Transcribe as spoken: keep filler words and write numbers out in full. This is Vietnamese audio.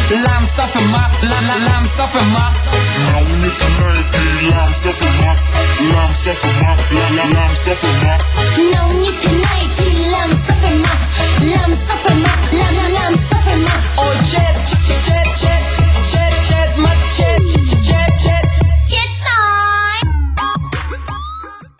làm sao phải mặc, làm làm làm sao phải mặc. Nóng như thế này thì làm sao phải mặc, làm sao phải mặc, làm làm làm sao phải mặc.